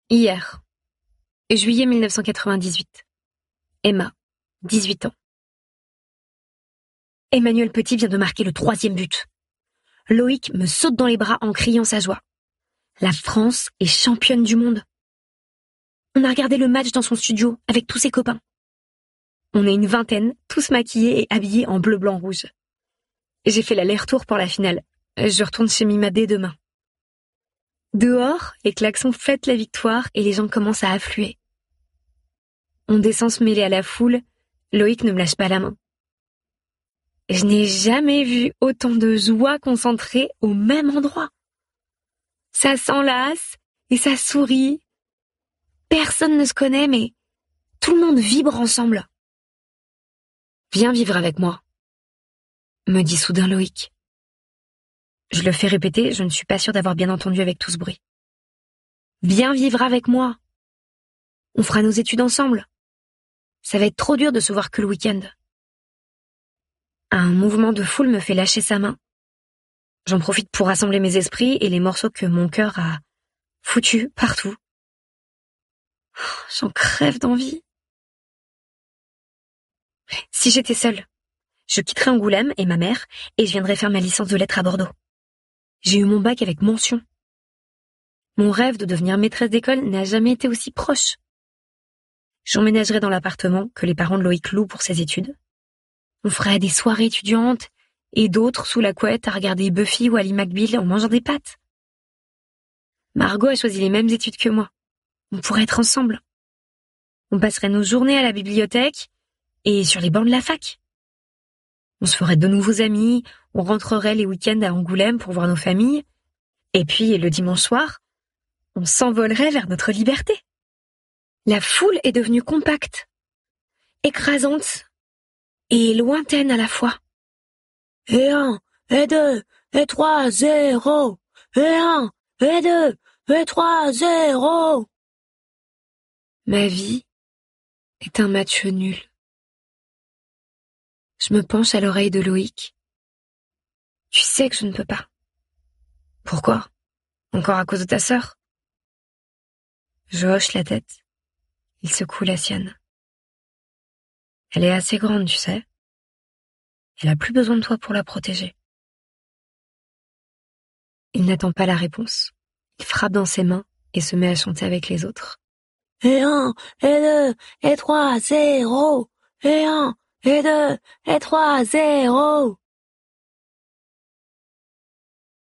Hier, juillet 1998. Emma, 18 ans. Emmanuel Petit vient de marquer le 3e but. Loïc me saute dans les bras en criant sa joie. La France est championne du monde. On a regardé le match dans son studio avec tous ses copains. On est une vingtaine, tous maquillés et habillés en bleu, blanc, rouge. J'ai fait l'aller-retour pour la finale. Je retourne chez Mima dès demain. Dehors, les klaxons fêtent la victoire et les gens commencent à affluer. On descend se mêler à la foule. Loïc ne me lâche pas la main. Je n'ai jamais vu autant de joie concentrée au même endroit. Ça s'enlace et ça sourit. Personne ne se connaît, mais tout le monde vibre ensemble. Viens vivre avec moi, me dit soudain Loïc. Je le fais répéter, je ne suis pas sûre d'avoir bien entendu avec tout ce bruit. Viens vivre avec moi. On fera nos études ensemble. Ça va être trop dur de se voir que le week-end. Un mouvement de foule me fait lâcher sa main. J'en profite pour rassembler mes esprits et les morceaux que mon cœur a foutus partout. J'en crève d'envie. Si j'étais seule, je quitterais Angoulême et ma mère et je viendrais faire ma licence de lettres à Bordeaux. J'ai eu mon bac avec mention. Mon rêve de devenir maîtresse d'école n'a jamais été aussi proche. J'emménagerais dans l'appartement que les parents de Loïc louent pour ses études. On ferait des soirées étudiantes et d'autres sous la couette à regarder Buffy ou Ali McBeal en mangeant des pâtes. Margot a choisi les mêmes études que moi. On pourrait être ensemble. On passerait nos journées à la bibliothèque et sur les bancs de la fac. On se ferait de nouveaux amis, on rentrerait les week-ends à Angoulême pour voir nos familles, et puis le dimanche soir, on s'envolerait vers notre liberté. La foule est devenue compacte, écrasante et lointaine à la fois. Et 1, et 2, et 3, 0. Et 1, et 2, et 3, 0. Ma vie est un match nul. Je me penche à l'oreille de Loïc. Tu sais que je ne peux pas. Pourquoi? Encore à cause de ta sœur? Je hoche la tête. Il secoue la sienne. Elle est assez grande, tu sais. Elle a plus besoin de toi pour la protéger. Il n'attend pas la réponse. Il frappe dans ses mains et se met à chanter avec les autres. Et 1, et 2, et 3, 0. Et 1, et 2, et 3, 0.